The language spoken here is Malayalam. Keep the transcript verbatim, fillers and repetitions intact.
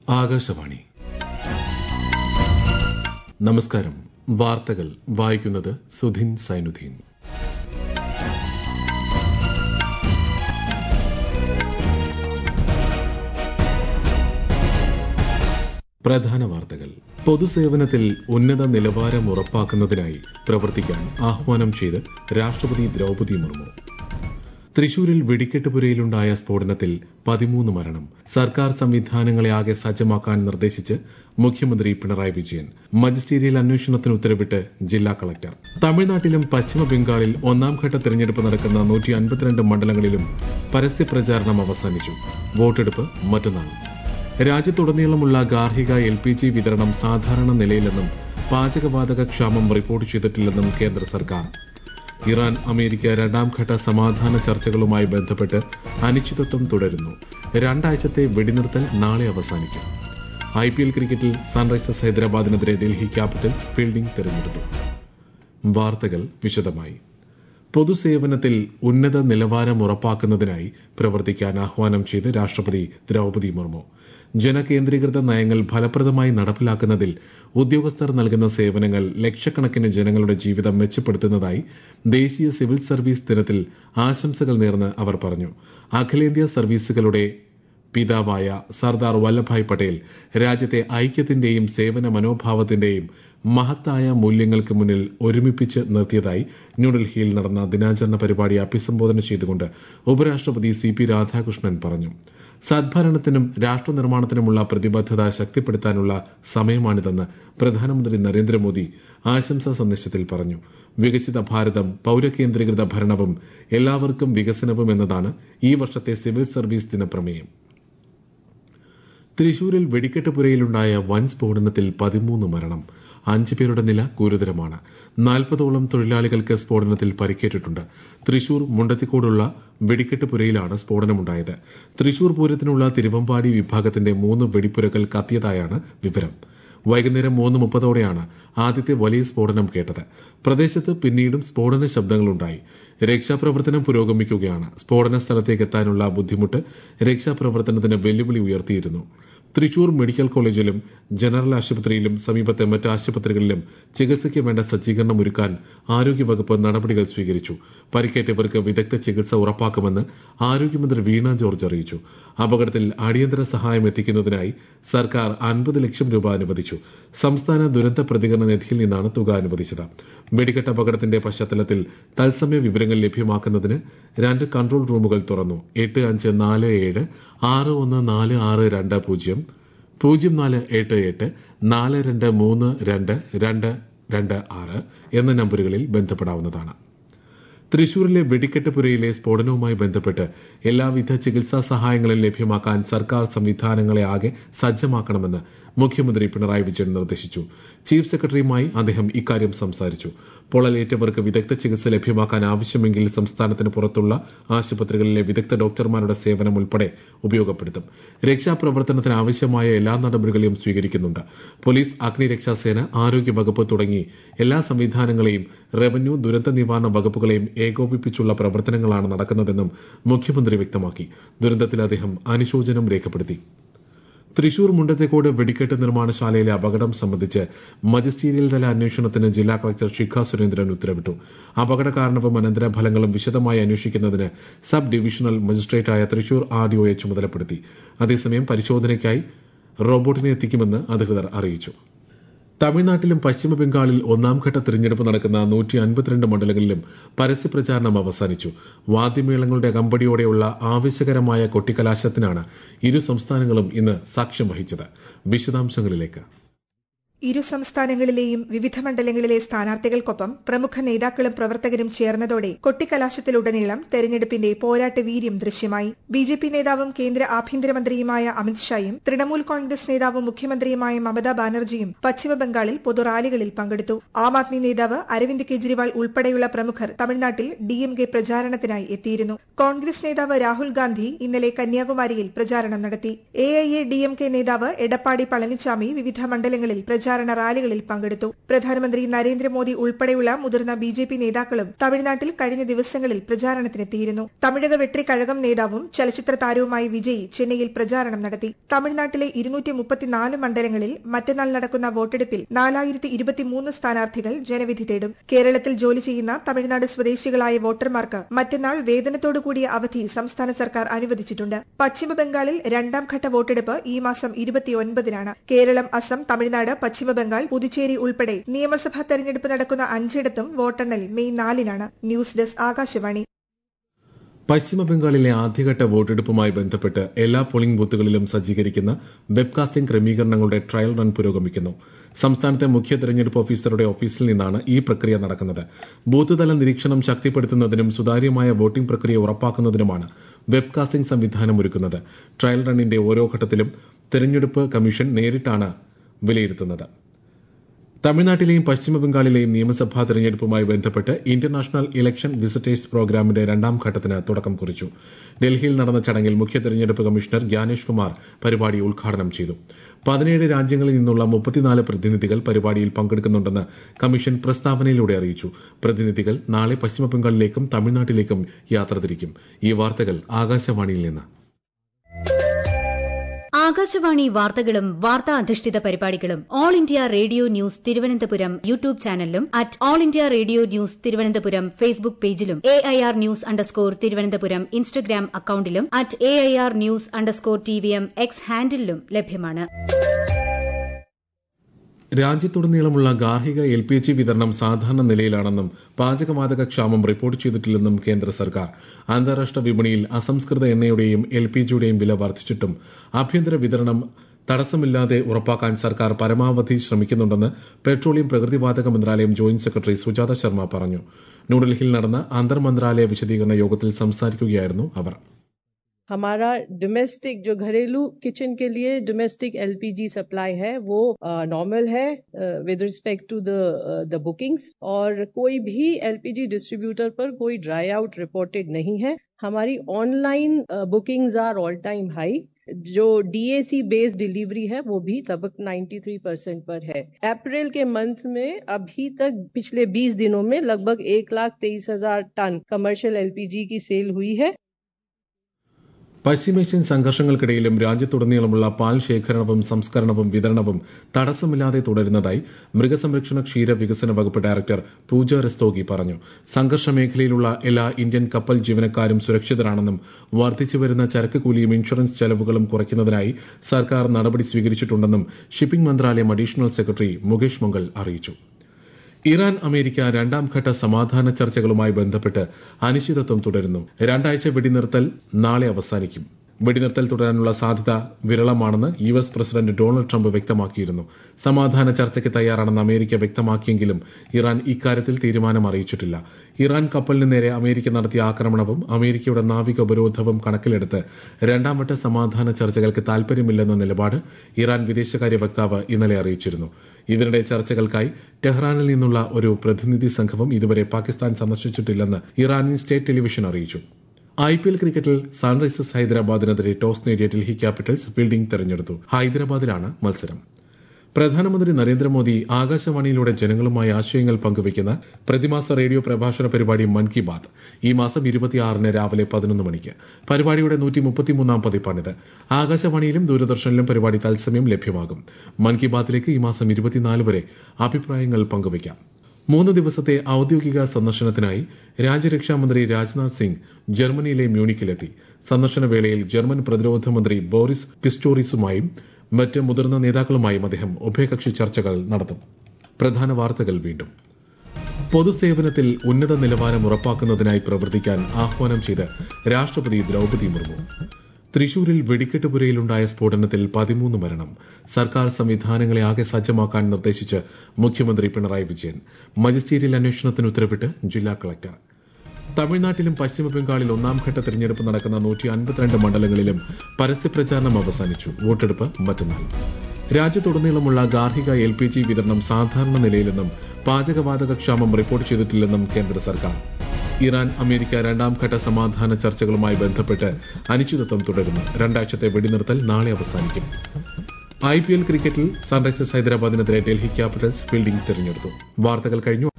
ആകാശവാണി. നമസ്കാരം. വാർത്തകൾ വായിക്കുന്നത് സുധിൻ സൈനുദ്ദീൻ. പ്രധാന വാർത്തകൾ. പൊതുസേവനത്തിൽ ഉന്നത നിലവാരം ഉറപ്പാക്കുന്നതിനായി പ്രവർത്തിക്കാൻ ആഹ്വാനം ചെയ്ത് രാഷ്ട്രപതി ദ്രൌപദി മുർമു. തൃശൂരിൽ വെടിക്കെട്ടുപുരയിലുണ്ടായ സ്ഫോടനത്തിൽ പതിമൂന്ന് മരണം. സർക്കാർ സംവിധാനങ്ങളെ ആകെ സജ്ജമാക്കാൻ നിർദ്ദേശിച്ച് മുഖ്യമന്ത്രി പിണറായി വിജയൻ. മജിസ്റ്റീരിയൽ അന്വേഷണത്തിന് ഉത്തരവിട്ട് ജില്ലാ കളക്ടർ. തമിഴ്നാട്ടിലും പശ്ചിമബംഗാളിൽ ഒന്നാംഘട്ട തെരഞ്ഞെടുപ്പ് നടക്കുന്ന നൂറ്റി അൻപത്തിരണ്ട് മണ്ഡലങ്ങളിലും പരസ്യപ്രചാരണം അവസാനിച്ചു. വോട്ടെടുപ്പ് മറ്റന്നാൾ. രാജ്യത്തുടനീളമുള്ള ഗാർഹിക എൽ പി ജി വിതരണം സാധാരണ നിലയിലെന്നും പാചകവാതക ക്ഷാമം റിപ്പോർട്ട് ചെയ്തിട്ടില്ലെന്നും കേന്ദ്ര സർക്കാർ. ഇറാൻ അമേരിക്ക രണ്ടാംഘട്ട സമാധാന ചർച്ചകളുമായി ബന്ധപ്പെട്ട് അനിശ്ചിതത്വം തുടരുന്നു. രണ്ടാഴ്ചത്തെ വെടിനിർത്തൽ നാളെ അവസാനിക്കും. ഐ പി എൽ ക്രിക്കറ്റിൽ സൺറൈസേഴ്സ് ഹൈദരാബാദിനെതിരെ ഡൽഹി ക്യാപിറ്റൽസ് ഫീൽഡിംഗ് തെരഞ്ഞെടുത്തു. വാർത്തകൾ വിശദമായി. പൊതുസേവനത്തിൽ ഉന്നത നിലവാരം ഉറപ്പാക്കുന്നതിനായി പ്രവർത്തിക്കാൻ ആഹ്വാനം ചെയ്ത് രാഷ്ട്രപതി ദ്രൌപദി മുർമു. ജനകേന്ദ്രീകൃത നയങ്ങൾ ഫലപ്രദമായി നടപ്പിലാക്കുന്നതിൽ ഉദ്യോഗസ്ഥർ നൽകുന്ന സേവനങ്ങൾ ലക്ഷക്കണക്കിന് ജനങ്ങളുടെ ജീവിതം മെച്ചപ്പെടുത്തുന്നതായി ദേശീയ സിവിൽ സർവീസ് ദിനത്തിൽ ആശംസകൾ നേർന്ന് അവർ പറഞ്ഞു. അഖിലേന്ത്യാ സർവീസുകളുടെ പിതാവായ സർദാർ വല്ലഭായ് പട്ടേൽ രാജ്യത്തെ ഐക്യത്തിന്റെയും സേവന മനോഭാവത്തിന്റെയും മഹത്തായ മൂല്യങ്ങൾക്ക് മുന്നിൽ ഒരുമിപ്പിച്ച് നിർത്തിയതായി ന്യൂഡൽഹിയിൽ നടന്ന ദിനാചരണ പരിപാടി അഭിസംബോധന ചെയ്തുകൊണ്ട് ഉപരാഷ്ട്രപതി സി പി രാധാകൃഷ്ണൻ പറഞ്ഞു. സദ്ഭരണത്തിനും രാഷ്ട്രനിർമ്മാണത്തിനുമുള്ള പ്രതിബദ്ധത ശക്തിപ്പെടുത്താനുള്ള സമയമാണിതെന്ന് പ്രധാനമന്ത്രി നരേന്ദ്രമോദി ആശംസാ സന്ദേശത്തിൽ പറഞ്ഞു. വികസിത ഭാരതം, പൌരകേന്ദ്രീകൃത ഭരണവും എല്ലാവർക്കും വികസനവും എന്നതാണ് ഈ വർഷത്തെ സിവിൽ സർവീസ് ദിന പ്രമേയം. തൃശൂരിൽ വെടിക്കെട്ടുപുരയിലുണ്ടായ വൻ സ്ഫോടനത്തിൽ പതിമൂന്ന് മരണം. അഞ്ചു പേരുടെ നില ഗുരുതരമാണ്. നാൽപ്പതോളം തൊഴിലാളികൾക്ക് സ്ഫോടനത്തിൽ പരിക്കേറ്റിട്ടുണ്ട്. തൃശൂർ മുണ്ടത്തിക്കോടുള്ള വെടിക്കെട്ടുപുരയിലാണ് സ്ഫോടനമുണ്ടായത്. തൃശൂർ പൂരത്തിനുള്ള തിരുവമ്പാടി വിഭാഗത്തിന്റെ മൂന്ന് വെടിപ്പുരകൾ കത്തിയതായാണ് വിവരം. വൈകുന്നേരം മൂന്ന് മുപ്പതോടെയാണ് ആദ്യത്തെ വലിയ സ്ഫോടനം കേട്ടത്. പ്രദേശത്ത് പിന്നീടും സ്ഫോടന ശബ്ദങ്ങളുണ്ടായി. രക്ഷാപ്രവർത്തനം പുരോഗമിക്കുകയാണ്. സ്ഫോടന സ്ഥലത്തേക്ക് എത്താനുള്ള ബുദ്ധിമുട്ട് രക്ഷാപ്രവർത്തനത്തിന് വെല്ലുവിളി ഉയർത്തിയിരുന്നു. തൃശൂർ മെഡിക്കൽ കോളേജിലും ജനറൽ ആശുപത്രിയിലും സമീപത്തെ മറ്റ് ആശുപത്രികളിലും ചികിത്സയ്ക്ക് വേണ്ട സജ്ജീകരണം ഒരുക്കാൻ ആരോഗ്യവകുപ്പ് നടപടികൾ സ്വീകരിച്ചു. പരിക്കേറ്റവർക്ക് വിദഗ്ധ ചികിത്സ ഉറപ്പാക്കുമെന്ന് ആരോഗ്യമന്ത്രി വീണ ജോർജ് അറിയിച്ചു. അപകടത്തിൽ അടിയന്തര സഹായം എത്തിക്കുന്നതിനായി സർക്കാർ അൻപത് ലക്ഷം രൂപ അനുവദിച്ചു. സംസ്ഥാന ദുരന്ത പ്രതികരണ നിധിയിൽ നിന്നാണ് തുക അനുവദിച്ചത്. വെടിക്കെട്ട് അപകടത്തിന്റെ പശ്ചാത്തലത്തിൽ തത്സമയ വിവരങ്ങൾ ലഭ്യമാക്കുന്നതിന് രണ്ട് കൺട്രോൾ റൂമുകൾ തുറന്നു. എട്ട് അഞ്ച് നാല് ഏഴ് ആറ് ഒന്ന് നാല് ആറ് രണ്ട് പൂജ്യം പൂജ്യം നാല് എട്ട് എട്ട് നാല് രണ്ട് മൂന്ന് രണ്ട് രണ്ട് രണ്ട് ആറ് എന്ന നമ്പറുകളിൽ ബന്ധപ്പെടാവുന്നതാണ്. തൃശൂരിലെ വെടിക്കെട്ടുപുരയിലെ സ്ഫോടനവുമായി ബന്ധപ്പെട്ട് എല്ലാവിധ ചികിത്സാ സഹായങ്ങളും ലഭ്യമാക്കാൻ സർക്കാർ സംവിധാനങ്ങളെ ആകെ സജ്ജമാക്കണമെന്ന് മുഖ്യമന്ത്രി പിണറായി വിജയൻ നിർദ്ദേശിച്ചു. ചീഫ് സെക്രട്ടറിയുമായി അദ്ദേഹം ഇക്കാര്യം സംസാരിച്ചു. പൊള്ളലേറ്റവർക്ക് വിദഗ്ധ ചികിത്സ ലഭ്യമാക്കാൻ ആവശ്യമെങ്കിൽ സംസ്ഥാനത്തിന് പുറത്തുള്ള ആശുപത്രികളിലെ വിദഗ്ധ ഡോക്ടർമാരുടെ സേവനം ഉൾപ്പെടെ ഉപയോഗപ്പെടുത്തും. രക്ഷാപ്രവർത്തനത്തിന് ആവശ്യമായ എല്ലാ നടപടികളും സ്വീകരിക്കുന്നുണ്ട്. പോലീസ്, അഗ്നിരക്ഷാസേന, ആരോഗ്യവകുപ്പ് തുടങ്ങി എല്ലാ സംവിധാനങ്ങളെയും റവന്യൂ, ദുരന്ത നിവാരണ വകുപ്പുകളെയും ഏകോപിപ്പിച്ചുള്ള പ്രവർത്തനങ്ങളാണ് നടക്കുന്നതെന്നും മുഖ്യമന്ത്രി വ്യക്തമാക്കി. ദുരന്തത്തിൽ അദ്ദേഹം അനുശോചനം രേഖപ്പെടുത്തി. തൃശൂർ മുണ്ടത്തേക്കോട് വെടിക്കെട്ട് നിർമ്മാണശാലയിലെ അപകടം സംബന്ധിച്ച് മജിസ്റ്റീരിയൽ തല അന്വേഷണത്തിന് ജില്ലാ കളക്ടർ ശിഖ സുരേന്ദ്രൻ ഉത്തരവിട്ടു. അപകട കാരണവും അനന്തരഫലങ്ങളും വിശദമായി അന്വേഷിക്കുന്നതിന് സബ് ഡിവിഷണൽ മജിസ്ട്രേറ്റായ തൃശൂർ ആർ ഡി ഒയെ ചുമതലപ്പെടുത്തി. അതേസമയം പരിശോധനയ്ക്കായി റോബോട്ടിനെ എത്തിക്കുമെന്ന് അധികൃതർ അറിയിച്ചു. തമിഴ്നാട്ടിലും പശ്ചിമബംഗാളിൽ ഒന്നാംഘട്ട തെരഞ്ഞെടുപ്പ് നടക്കുന്ന നൂറ്റി അൻപത്തിരണ്ട് മണ്ഡലങ്ങളിലും പരസ്യപ്രചാരണം അവസാനിച്ചു. വാദ്യമേളങ്ങളുടെ അകമ്പടിയോടെയുള്ള ആവേശകരമായ കൊട്ടിക്കലാശത്തിനാണ് ഇരു സംസ്ഥാനങ്ങളും ഇന്ന് സാക്ഷ്യം വഹിച്ചത്. വിശദാംശങ്ങളിലേക്ക്. ഇരു സംസ്ഥാനങ്ങളിലെയും വിവിധ മണ്ഡലങ്ങളിലെ സ്ഥാനാർത്ഥികൾക്കൊപ്പം പ്രമുഖ നേതാക്കളും പ്രവർത്തകരും ചേർന്നതോടെ കൊട്ടിക്കലാശത്തിലുടനീളം തെരഞ്ഞെടുപ്പിന്റെ പോരാട്ട വീര്യം ദൃശ്യമായി. ബി ജെ പി നേതാവും കേന്ദ്ര ആഭ്യന്തരമന്ത്രിയുമായ അമിത്ഷായും തൃണമൂൽ കോൺഗ്രസ് നേതാവും മുഖ്യമന്ത്രിയുമായ മമതാ ബാനർജിയും പശ്ചിമബംഗാളിൽ പൊതുറാലികളിൽ പങ്കെടുത്തു. ആം ആദ്മി നേതാവ് അരവിന്ദ് കെജ്രിവാൾ ഉൾപ്പെടെയുള്ള പ്രമുഖർ തമിഴ്നാട്ടിൽ ഡി എം കെ പ്രചാരണത്തിനായി എത്തിയിരുന്നു. കോൺഗ്രസ് നേതാവ് രാഹുൽ ഗാന്ധി ഇന്നലെ കന്യാകുമാരിയിൽ പ്രചാരണം നടത്തി. A I A D M K നേതാവ് എടപ്പാടി പളനിച്ചാമി വിവിധ മണ്ഡലങ്ങളിൽ പ്രചാരണം പ്രചാരണ റാലികളിൽ പങ്കെടുത്തു. പ്രധാനമന്ത്രി നരേന്ദ്രമോദി ഉൾപ്പെടെയുള്ള മുതിർന്ന ബി ജെ പി നേതാക്കളും തമിഴ്നാട്ടിൽ കഴിഞ്ഞ ദിവസങ്ങളിൽ പ്രചാരണത്തിനെത്തിയിരുന്നു. തമിഴക വെട്രി കഴകം നേതാവും ചലച്ചിത്ര താരവുമായ വിജയ് ചെന്നൈയിൽ പ്രചാരണം നടത്തി. തമിഴ്നാട്ടിലെ ഇരുന്നൂറ്റി മുപ്പത്തിനാല് മണ്ഡലങ്ങളിൽ മറ്റന്നാൾ നടക്കുന്ന വോട്ടെടുപ്പിൽ നാലായിരത്തി ഇരുപത്തിമൂന്ന് സ്ഥാനാർത്ഥികൾ ജനവിധി തേടും. കേരളത്തിൽ ജോലി ചെയ്യുന്ന തമിഴ്നാട് സ്വദേശികളായ വോട്ടർമാർക്ക് മറ്റന്നാൾ വേതനത്തോടുകൂടിയ അവധി സംസ്ഥാന സർക്കാർ അനുവദിച്ചിട്ടുണ്ട്. പശ്ചിമബംഗാളിൽ രണ്ടാം ഘട്ട വോട്ടെടുപ്പ് ഈ മാസം ഇരുപത്തിയൊൻപതിനാണ്. കേരളം, അസം, തമിഴ്നാട്, പശ്ചിമബംഗാൾ, പുതുച്ചേരി ഉൾപ്പെടെ നിയമസഭാ തെരഞ്ഞെടുപ്പ് നടക്കുന്ന അഞ്ചിടത്തും വോട്ടെണ്ണൽ മെയ് നാലിനാണ്. News desk Akashvani. പശ്ചിമബംഗാളിലെ ആദ്യഘട്ട വോട്ടെടുപ്പുമായി ബന്ധപ്പെട്ട് എല്ലാ പോളിംഗ് ബൂത്തുകളിലും സജ്ജീകരിക്കുന്ന വെബ്കാസ്റ്റിംഗ് ക്രമീകരണങ്ങളുടെ ട്രയൽ റൺ പുരോഗമിക്കുന്നു. സംസ്ഥാനത്തെ മുഖ്യ തെരഞ്ഞെടുപ്പ് ഓഫീസറുടെ ഓഫീസിൽ നിന്നാണ് ഈ പ്രക്രിയ നടക്കുന്നത്. ബൂത്ത് തല നിരീക്ഷണം ശക്തിപ്പെടുത്തുന്നതിനും സുതാര്യമായ വോട്ടിംഗ് പ്രക്രിയ ഉറപ്പാക്കുന്നതിനുമാണ് വെബ്കാസ്റ്റിംഗ് സംവിധാനം ഒരുക്കുന്നത്. ട്രയൽ റണ്ണിന്റെ ഓരോ ഘട്ടത്തിലും തെരഞ്ഞെടുപ്പ് കമ്മീഷൻ നേരിട്ടാണ് വിലയിരുത്തുന്നത്. തമിഴ്നാട്ടിലെയും പശ്ചിമബംഗാളിലെയും നിയമസഭാ തെരഞ്ഞെടുപ്പുമായി ബന്ധപ്പെട്ട് ഇന്റർനാഷണൽ ഇലക്ഷൻ വിസിറ്റേഴ്സ് പ്രോഗ്രാമിന്റെ രണ്ടാം ഘട്ടത്തിന് തുടക്കം കുറിച്ചു. ഡൽഹിയിൽ നടന്ന ചടങ്ങിൽ മുഖ്യ തെരഞ്ഞെടുപ്പ് കമ്മീഷണർ ജ്ഞാനേഷ് കുമാർ പരിപാടി ഉദ്ഘാടനം ചെയ്തു. പതിനേഴ് രാജ്യങ്ങളിൽ നിന്നുള്ള മുപ്പത്തിനാല് പ്രതിനിധികൾ പരിപാടിയിൽ പങ്കെടുക്കുന്നുണ്ടെന്ന് കമ്മീഷൻ പ്രസ്താവനയിലൂടെ അറിയിച്ചു. പ്രതിനിധികൾ നാളെ പശ്ചിമബംഗാളിലേക്കും തമിഴ്നാട്ടിലേക്കും യാത്ര തിരിക്കും. ഈ വാർത്തകൾ ആകാശവാണിയിൽ നിന്ന്. ആകാശവാണി വാർത്തകളും വാർത്താ അധിഷ്ഠിത പരിപാടികളും all India radio news Thiruvananthapuram YouTube ചാനലിലും at all India radio news Thiruvananthapuram Facebook പേജിലും A I R news underscore Thiruvananthapuram Instagram അക്കൌണ്ടിലും at A I R news underscore T V M X ഹാൻഡിലും ലഭ്യമാണ്. രാജ്യത്തുടനീളമുള്ള ഗാർഹിക എൽ പി ജി വിതരണം സാധാരണ നിലയിലാണെന്നും പാചകവാതക ക്ഷാമം റിപ്പോർട്ട് ചെയ്തിട്ടില്ലെന്നും കേന്ദ്ര സർക്കാർ. അന്താരാഷ്ട്ര വിപണിയിൽ അസംസ്കൃത എണ്ണയുടെയും എൽ പി ജിയുടെയും വില വർദ്ധിച്ചിട്ടും ആഭ്യന്തര വിതരണം തടസ്സമില്ലാതെ ഉറപ്പാക്കാൻ സർക്കാർ പരമാവധി ശ്രമിക്കുന്നുണ്ടെന്ന് പെട്രോളിയം പ്രകൃതിവാതക മന്ത്രാലയം ജോയിന്റ് സെക്രട്ടറി സുജാത ശർമ്മ പറഞ്ഞു. ന്യൂഡൽഹിയിൽ നടന്ന അന്തർ मന്ത്രാലയ വിശദീകരണ യോഗത്തിൽ സംസാരിക്കുകയായിരുന്നു അവർ. हमारा डोमेस्टिक जो घरेलू किचन के लिए डोमेस्टिक एलपीजी सप्लाई है वो नॉर्मल है with respect to the the bookings और कोई भी एलपीजी डिस्ट्रीब्यूटर पर कोई ड्राई आउट रिपोर्टेड नहीं है. हमारी online bookings are all time high. जो डीएसी बेस्ड डिलीवरी है वो भी लगभग तिरानवे परसेंट पर है. अप्रैल के मंथ में अभी तक पिछले बीस दिनों में लगभग एक लाख तेईस हजार टन कमर्शियल एलपीजी की सेल हुई है. പശ്ചിമേഷ്യൻ സംഘർഷങ്ങൾക്കിടയിലും രാജ്യത്തുടനീളമുള്ള പാൽ ശേഖരണവും സംസ്കരണവും വിതരണവും തടസ്സമില്ലാതെ തുടരുന്നതായി മൃഗസംരക്ഷണ ക്ഷീര വികസന വകുപ്പ് ഡയറക്ടർ പൂജ രസ്തോഗി പറഞ്ഞു. സംഘർഷ മേഖലയിലുള്ള എല്ലാ ഇന്ത്യൻ കപ്പൽ ജീവനക്കാരും സുരക്ഷിതരാണെന്നും വർദ്ധിച്ചുവരുന്ന ചരക്ക് കൂലിയും ഇൻഷുറൻസ് ചെലവുകളും കുറയ്ക്കുന്നതിനായി സർക്കാർ നടപടി സ്വീകരിച്ചിട്ടുണ്ടെന്നും ഷിപ്പിംഗ് മന്ത്രാലയം അഡീഷണൽ സെക്രട്ടറി മുകേഷ് മംഗൾ അറിയിച്ചു. ഇറാൻ അമേരിക്ക രണ്ടാം ഘട്ട സമാധാന ചർച്ചകളുമായി ബന്ധപ്പെട്ട് അനിശ്ചിതത്വം തുടരുന്നു. രണ്ടാഴ്ച വെടിനിർത്തൽ നാളെ അവസാനിക്കും. വെടിനിർത്തൽ തുടരാനുള്ള സാധ്യത വിരളമാണെന്ന് U S president Donald Trump വ്യക്തമാക്കിയിരുന്നു. സമാധാന ചർച്ചയ്ക്ക് തയ്യാറാണെന്ന് അമേരിക്ക വ്യക്തമാക്കിയെങ്കിലും ഇറാൻ ഇക്കാര്യത്തിൽ തീരുമാനം അറിയിച്ചിട്ടില്ല. ഇറാൻ കപ്പലിന് നേരെ അമേരിക്ക നടത്തിയ ആക്രമണവും അമേരിക്കയുടെ നാവിക ഉപരോധവും കണക്കിലെടുത്ത് രണ്ടാം വട്ട സമാധാന ചർച്ചകൾക്ക് താൽപര്യമില്ലെന്ന നിലപാട് ഇറാൻ വിദേശകാര്യ വക്താവ് ഇന്നലെ അറിയിച്ചിരുന്നു. ഇതിനിടെ ചർച്ചകൾക്കായി ടെഹ്റാനിൽ നിന്നുള്ള ഒരു പ്രതിനിധി സംഘവും ഇതുവരെ പാകിസ്ഥാൻ സന്ദർശിച്ചിട്ടില്ലെന്ന് ഇറാനിയൻ സ്റ്റേറ്റ് ടെലിവിഷൻ അറിയിച്ചു. ഐ പി എൽ ക്രിക്കറ്റിൽ സൺറൈസേഴ്സ് ഹൈദരാബാദിനെതിരെ ടോസ് നേടിയ ഡൽഹി ക്യാപിറ്റൽസ് ഫീൽഡിംഗ് തെരഞ്ഞെടുത്തു. ഹൈദരാബാദിലാണ് മത്സരം. പ്രധാനമന്ത്രി നരേന്ദ്രമോദി ആകാശവാണിയിലൂടെ ജനങ്ങളുമായി ആശയങ്ങൾ പങ്കുവയ്ക്കുന്ന പ്രതിമാസ റേഡിയോ പ്രഭാഷണ പരിപാടി മൻ കി ബാത് ഈ മാസം ഇരുപത്തിയാറിന് രാവിലെ പതിനൊന്ന് മണിക്ക്. പരിപാടിയുടെ നൂറ്റി മുപ്പത്തിമൂന്നാം പതിപ്പാണിത്. ആകാശവാണിയിലും ദൂരദർശനിലും പരിപാടി തത്സമയം ലഭ്യമാകും. മൻ കി ബാത്തിലേക്ക് ഈ മാസം ഇരുപത്തിനാല് വരെ അഭിപ്രായങ്ങൾ പങ്കുവയ്ക്കാം. മൂന്ന് ദിവസത്തെ ഔദ്യോഗിക സന്ദർശനത്തിനായി രാജ്യരക്ഷാമന്ത്രി രാജ്നാഥ് സിംഗ് ജർമ്മനിയിലെ മ്യൂണിക്കിലെത്തി. സന്ദർശന വേളയിൽ ജർമ്മൻ പ്രതിരോധ മന്ത്രി ബോറിസ് പിസ്റ്റോറിസുമായും മറ്റ് മുതിർന്ന നേതാക്കളുമായും അദ്ദേഹം ഉഭയകക്ഷി ചർച്ചകൾ നടത്തും. പ്രധാന വാർത്തകൾ വീണ്ടും. പൊതുസേവനത്തിൽ ഉന്നത നിലവാരം ഉറപ്പാക്കുന്നതിനായി പ്രവർത്തിക്കാൻ ആഹ്വാനം ചെയ്ത് രാഷ്ട്രപതി ദ്രൌപദി മുർമു. തൃശൂരിൽ വെടിക്കെട്ടുപുരയിലുണ്ടായ സ്ഫോടനത്തിൽ പതിമൂന്ന് മരണം. സർക്കാർ സംവിധാനങ്ങളെ ആകെ സജ്ജമാക്കാൻ നിർദ്ദേശിച്ച് മുഖ്യമന്ത്രി പിണറായി വിജയൻ. മജിസ്ട്രേറ്റിയൽ അന്വേഷണത്തിന് ഉത്തരവിട്ട് ജില്ലാ കളക്ടർ. തമിഴ്നാട്ടിലും പശ്ചിമബംഗാളിൽ ഒന്നാംഘട്ട തെരഞ്ഞെടുപ്പ് നടക്കുന്ന നൂറ്റി അൻപത്തിരണ്ട് മണ്ഡലങ്ങളിലും പരസ്യപ്രചാരണം അവസാനിച്ചു. വോട്ടെടുപ്പ് മറ്റന്നാൾ. രാജ്യത്തുടനീളമുള്ള ഗാർഹിക എൽ പി ജി വിതരണം സാധാരണ നിലയിലെന്നും പാചകവാതക ക്ഷാമം റിപ്പോർട്ട് ചെയ്തിട്ടില്ലെന്നും കേന്ദ്ര സർക്കാർ. ഇറാൻ അമേരിക്ക രണ്ടാം ഘട്ട സമാധാന ചർച്ചകളുമായി ബന്ധപ്പെട്ട് അനിശ്ചിതത്വം തുടരുന്നു. രണ്ടാഴ്ചത്തെ വെടിനിർത്തൽ നാളെ അവസാനിക്കും. ഐ പി എൽ ക്രിക്കറ്റിൽ സൺറൈസേഴ്സ് ഹൈദരാബാദിനെതിരെ ഡൽഹി ക്യാപിറ്റൽസ് ഫീൽഡിംഗ് തിരഞ്ഞെടുത്തു. വാർത്തകൾ കഴിഞ്ഞു.